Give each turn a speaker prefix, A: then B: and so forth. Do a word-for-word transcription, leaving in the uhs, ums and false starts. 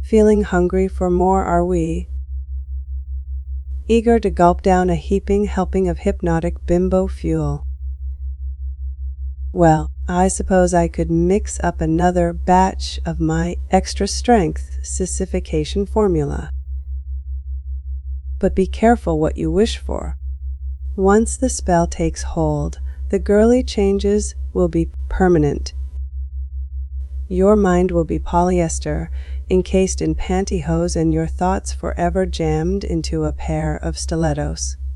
A: Feeling hungry for more, are we? Eager to gulp down a heaping helping of hypnotic bimbo fuel. Well, I suppose I could mix up another batch of my extra strength sissification formula. But be careful what you wish for. Once the spell takes hold, the girly changes will be permanent. Your mind will be polyester, encased in pantyhose, and your thoughts forever jammed into a pair of stilettos.